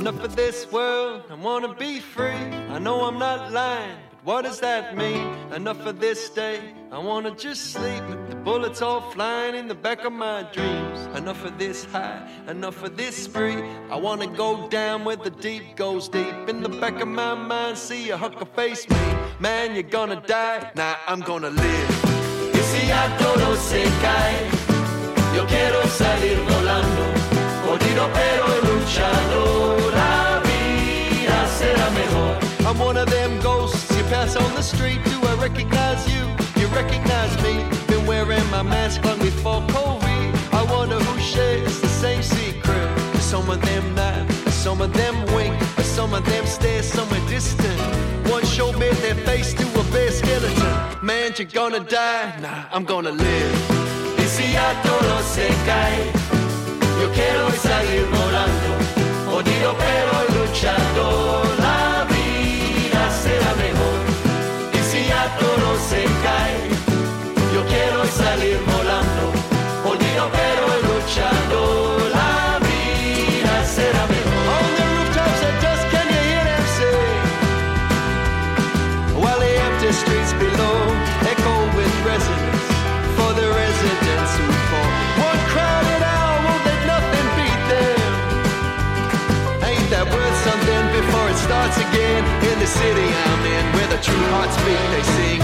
Enough of this world, I wanna be free. I know I'm not lying, but what does that mean? Enough of this day, I wanna just sleep with the bullets all flying in the back of my dreams. Enough of this high, enough of this spree. I wanna go down where the deep goes deep. In the back of my mind, see a hucker face me. Man, you're gonna die, nah, I'm gonna live. Y si ya todo se cae, yo quiero salir volando, jodido pero luchador, la vida será mejor. I'm one of them ghosts you pass on the street. Do I recognize you? You recognize me? Been wearing my mask long before COVID. I wonder who shares the same secret. Some of them nod, some of them wink, but some of them stare somewhere distant. One showed me their face to a bare skeleton. Man, you're gonna die, nah, I'm gonna live. Y si ya todo se cae, yo quiero salir volando, jodido pero luchador, la vida será mejor. Y si ya todo se cae, yo quiero salir volando, jodido pero luchador, la vida será mejor. On the rooftops at dusk, can you hear them sing? While the empty streets below echo with resonance for the residents who fall. One crowded hour, won't let nothing beat them. Ain't that worth something before it starts again? In the city I'm in, where the true hearts beat, they sing.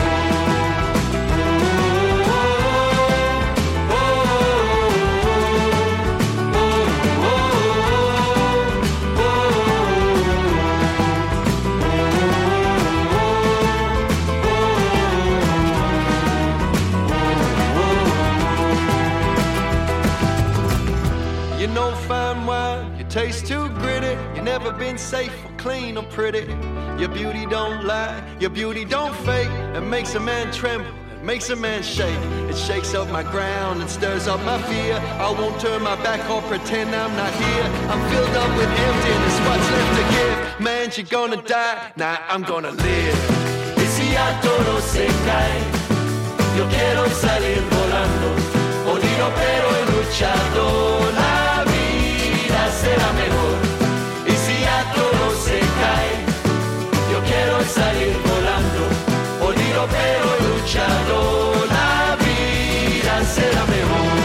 You know fine wine, you taste too gritty. You never been safe or clean or pretty. Your beauty don't lie, your beauty don't fake. It makes a man tremble, it makes a man shake. It shakes up my ground and stirs up my fear. I won't turn my back or pretend I'm not here. I'm filled up with emptiness, what's left to give? Man, you're gonna die, nah, I'm gonna live. Y si ya todo se cae, yo quiero salir volando, jodido pero luchador, la vida será mejor. Y si ya todo se cae, yo quiero salir volando, jodido pero luchador, la vida será mejor.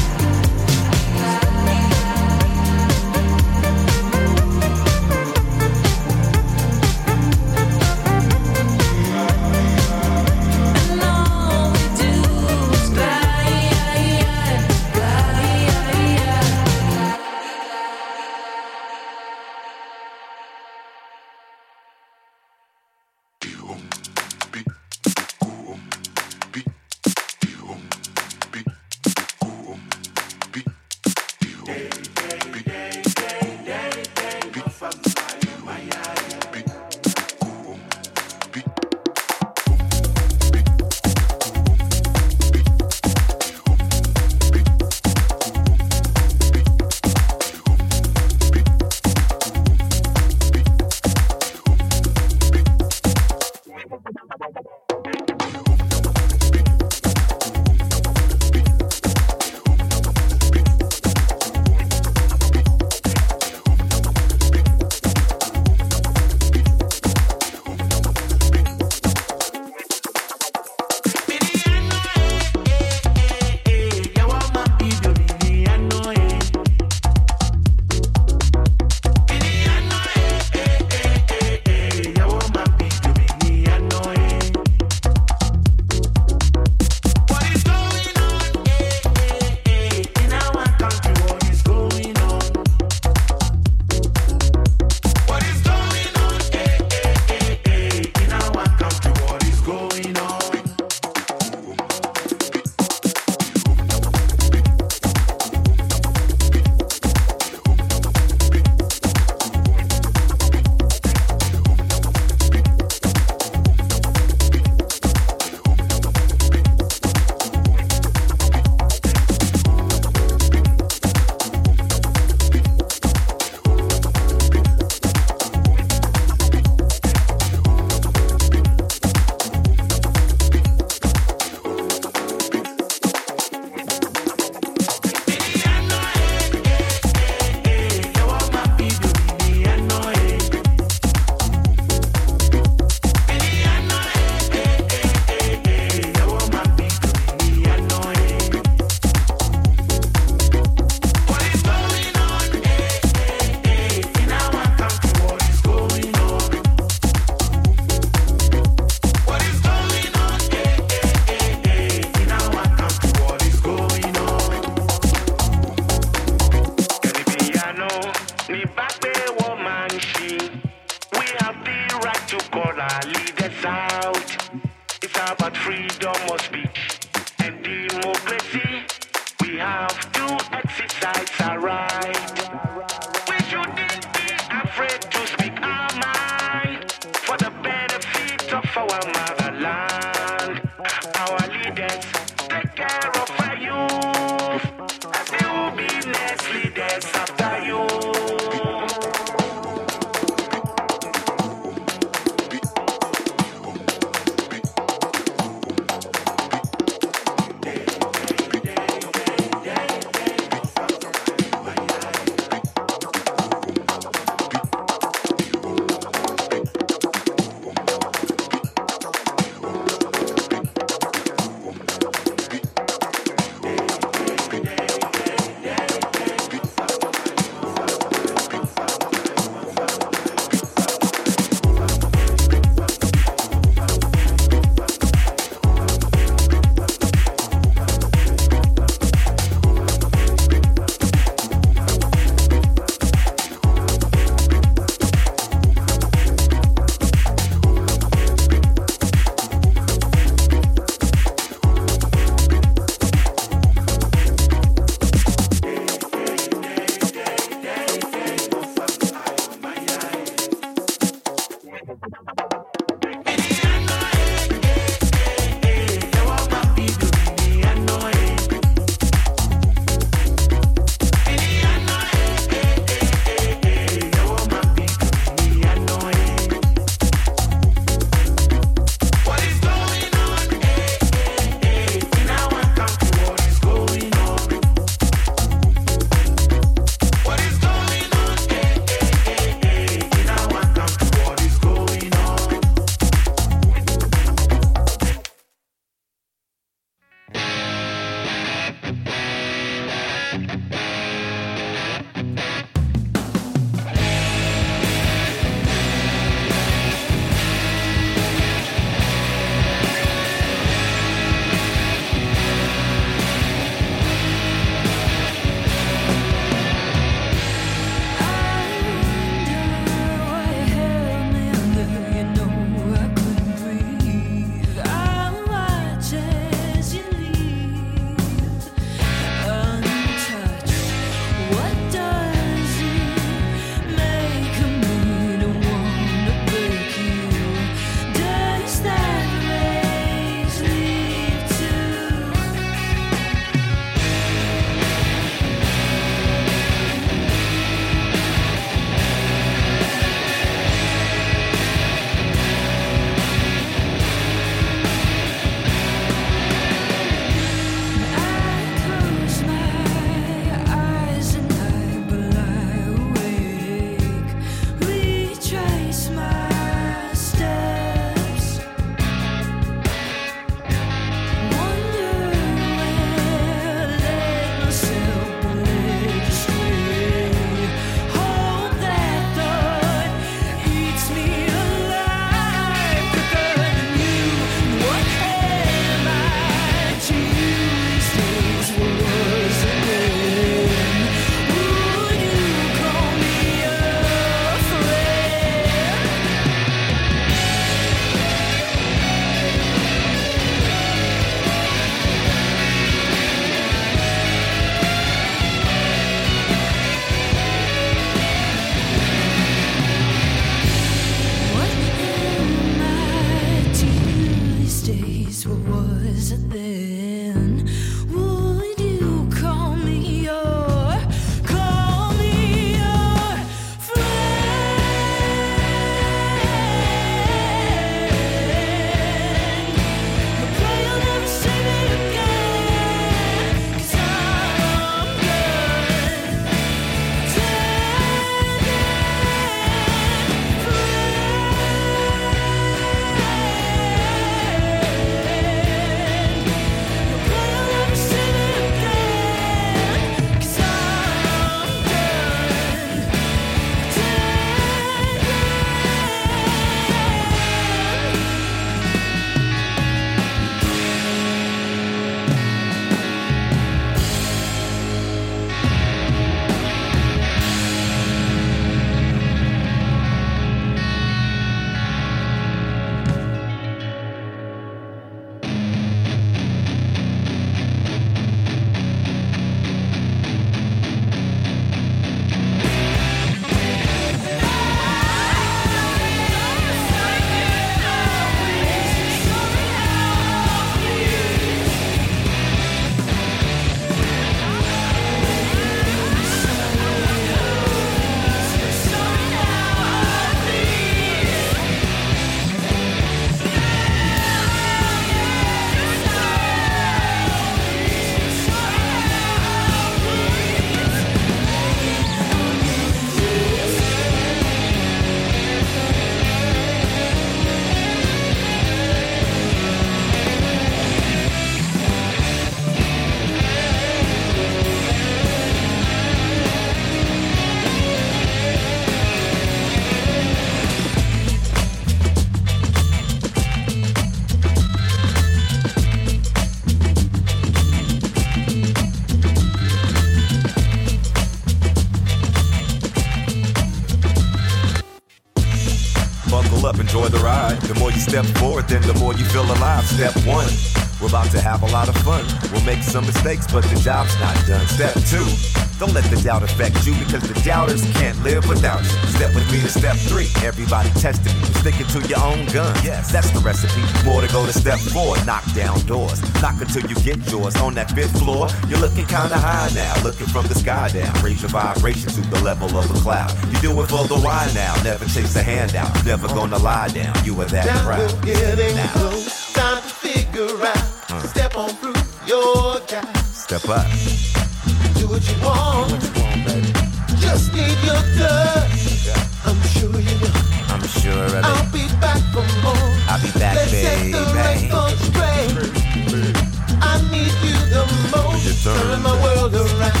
up, enjoy the ride. The more you step forward, then the more you feel alive. Step 1, we're about to have a lot of fun. We'll make some mistakes, but the job's not done. Step 2, don't let the doubt affect you, because the doubters can't live without you. Step with me to step 3, everybody testing you. Sticking to your own gun, yes, that's the recipe. More to go to step 4, knock down doors. Knock until you get yours. On that 5th floor, you're looking kinda high now. Looking from the sky down. Raise your vibration to the level of a cloud. You do it for the why now. Never chase a handout. Never gonna lie down. You are that now proud. We're getting close. Time to figure out. Step on through your doubt. Step up. Do what you want. Baby. Just need your touch. I'm sure you know. I'm sure of it. I'll be back for more. I'll be back, Let's baby. set the record straight. I need you the most. Turn my world around.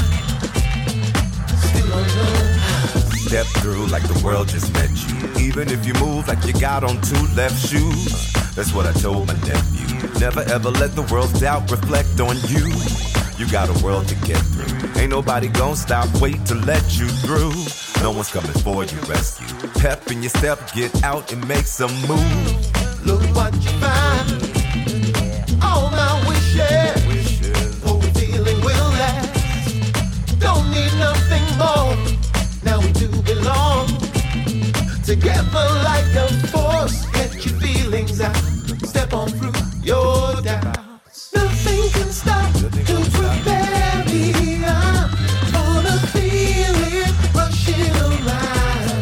Still don't know. Step through like the world just met you. Even if you move like you got on 2 left shoes. That's what I told my nephew. Never ever let the world's doubt reflect on you. You got a world to get through. Ain't nobody gon' stop, wait to let you through. No one's coming for you, rescue. Pep in your step, get out and make some move. Look what you find. All my wishes. Hope feeling will last. Don't need nothing more. Now we do belong. Together like a force. Get your feelings out. Step on through your doubts. Nothing can stop to prepare me. I'm gonna feel it rushing around.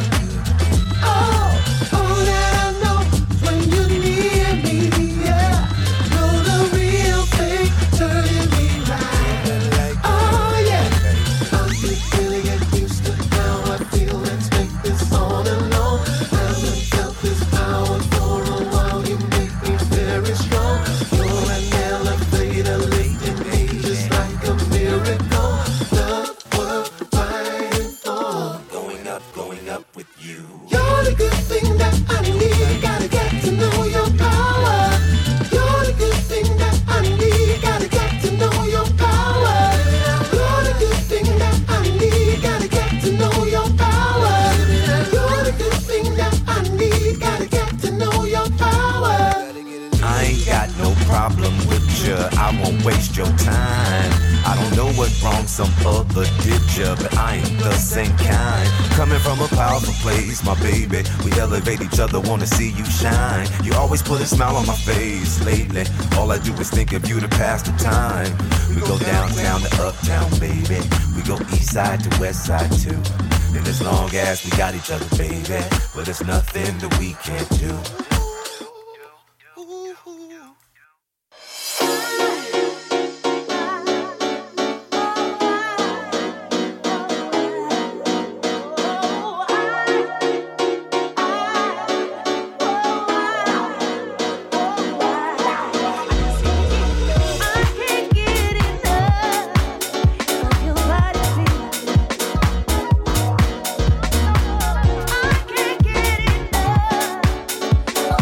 Oh, all that I know when you're near me, yeah. Know the real thing turning me right. Oh yeah, I'm really getting used to how I feel. Let's make this on and on. Haven't felt this power for a while. You make me very strong. You're an elevator latent me just like a miracle. Love worth fighting for. Going up with you. You're the good thing that I need. Gotta get to know your power. You're the good thing that I need. Gotta get to know your power. You're the good thing that I need. Gotta get to know your power. You're the good thing that I need. Gotta get to know your power. I ain't got no problem with you, I won't waste your time. I don't know what wrong some other did ya, but I ain't the same kind. Coming from a powerful place, my baby, we elevate each other, wanna see you shine. You always put a smile on my face lately. All I do is think of you to pass the time. We go downtown to uptown, baby. We go east side to west side too. And as long as we got each other, baby, well, there's nothing that we can't do. I can't get enough.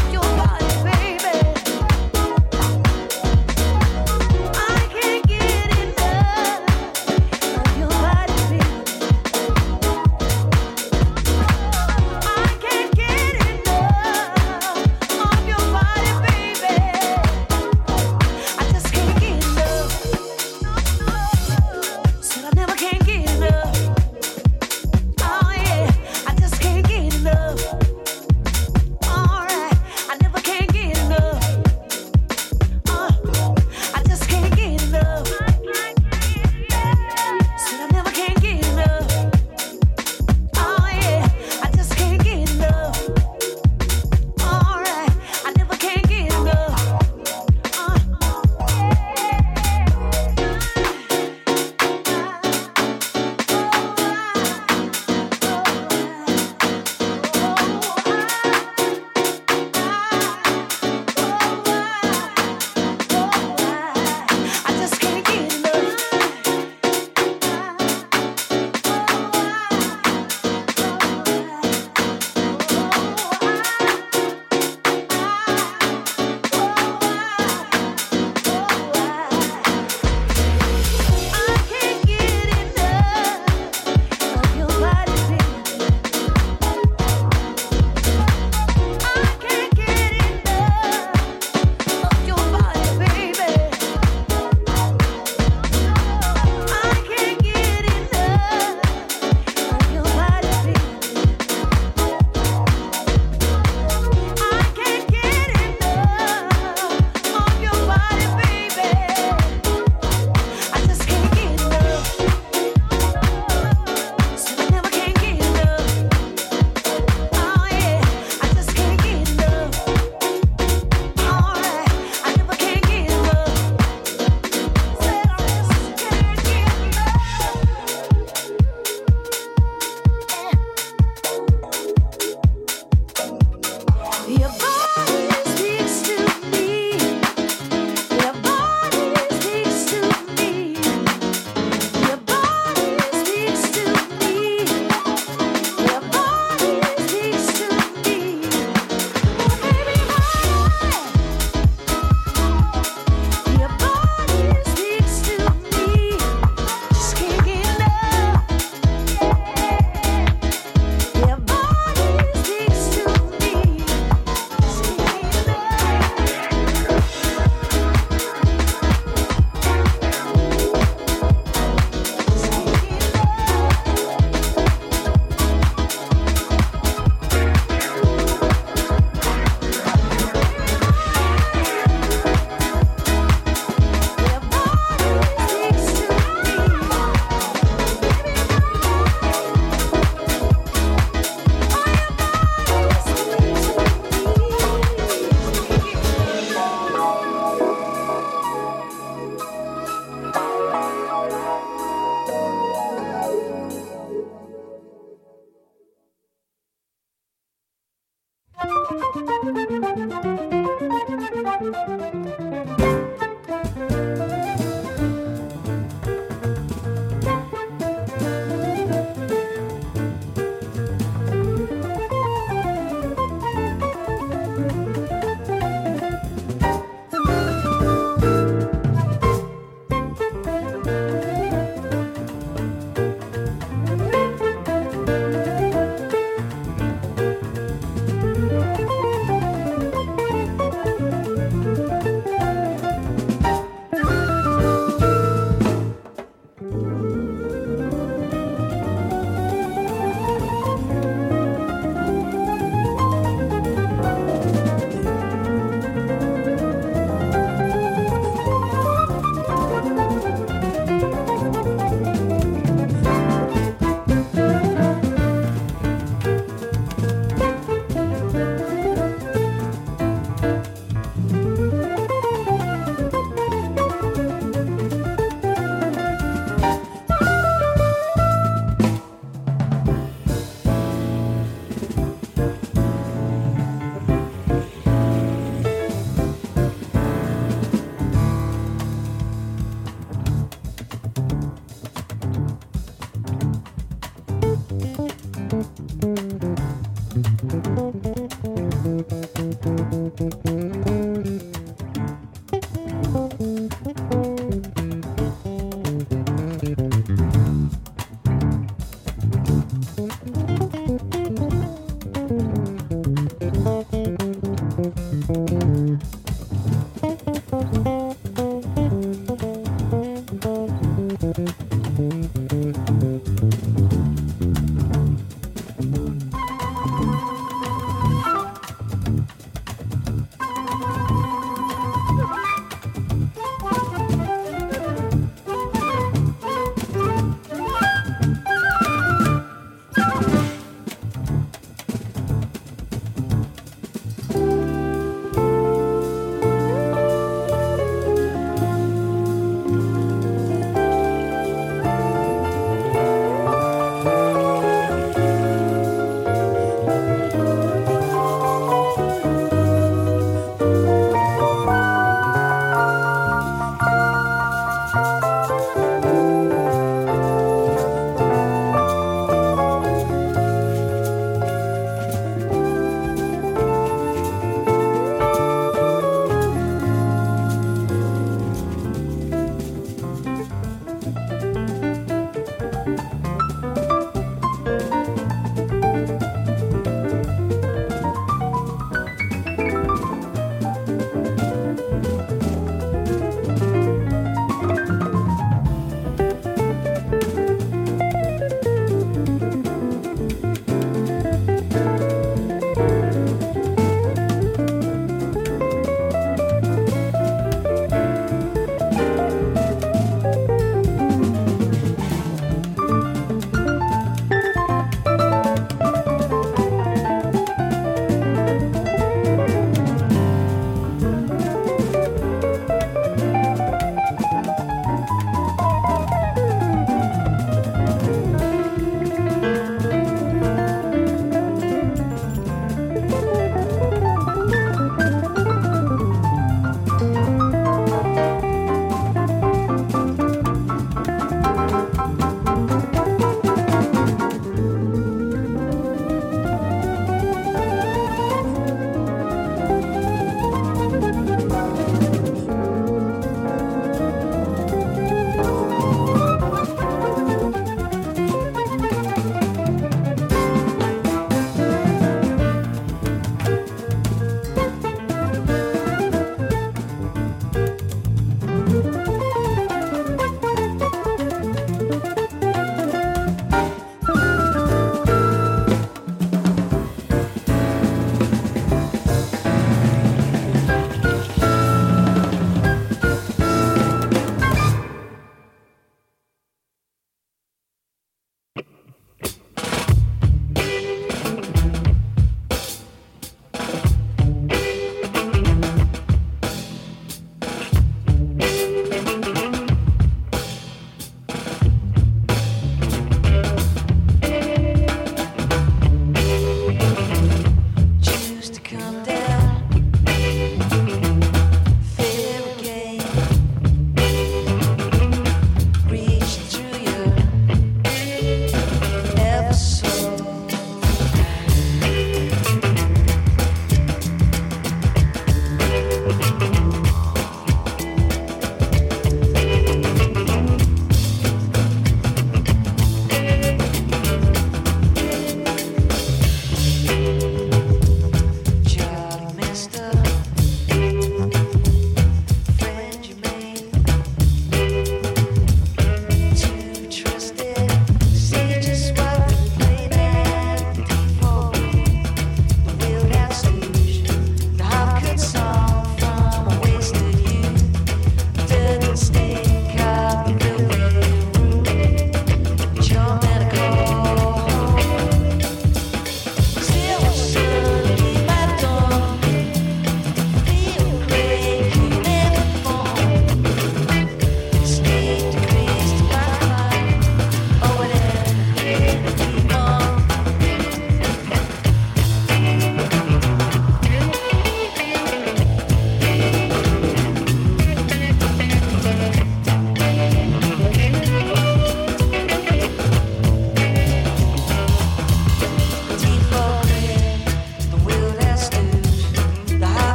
Thank you.